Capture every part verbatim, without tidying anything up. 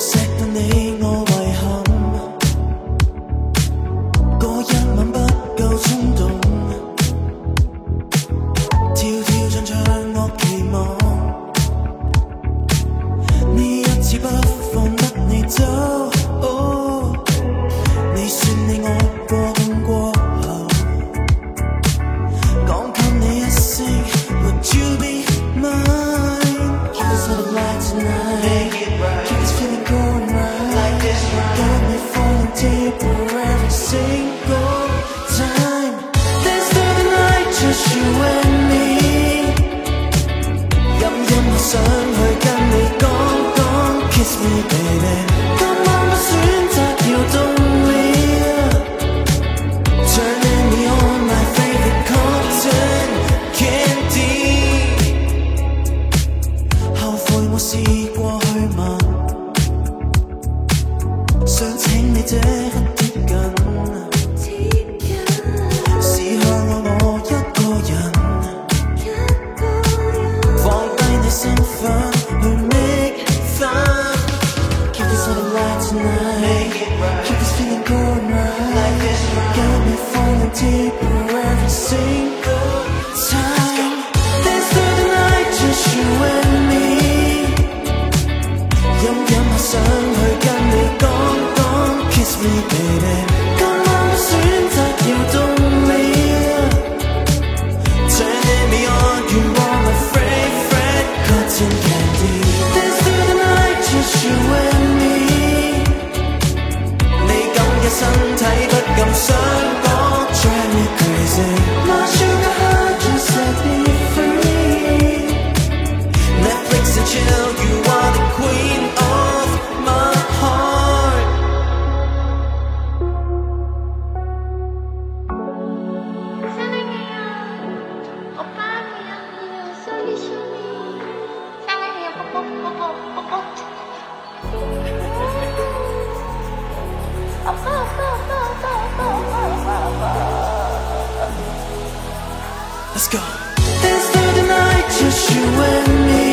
錫到你我遺憾，嗰一晚不夠衝動，跳跳唱唱我期望，呢一次不放得你走。哦，你說你愛過痛過後，講給你一聲 Would you be mine？Keep this little light tonight。Keep this feeling going right. Got me falling deeper every single time. Dance through the night, just you and me. 飲飲我想去跟你講講 Kiss me baby。今晚我選擇要動你啊 Turning me on my favorite cotton candy。後悔我試過去問，想請你這刻貼近，試向愛我一個人，放低你身份去 make fun。Keep this little light tonight. Keep this feeling going right. Got me falling deeper every single time. Dance through the night, just you and me。飲飲我想去跟你講講 Kiss me baby。今晚我選擇要動你啊 Turning me on, you are my favorite cotton candy。 Dance through the night, just you and me。 你咁嘅身體不敢想講 Drive me crazy。 My sugar high just set me free。 Netflix and chill, you are the queen of my heart。 Let's go. Dance through the night, just you and me。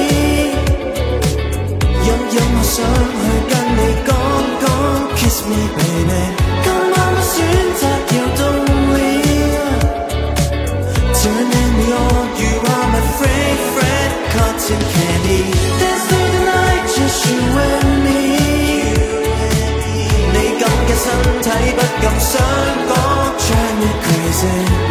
飲飲我想去跟你講講 Kiss me baby。 今晚我選擇要動你啊 Turning me on, you are my favorite cotton candy。 Dance through the night, just you and me。 你咁嘅身體不敢想講 Drive me crazy。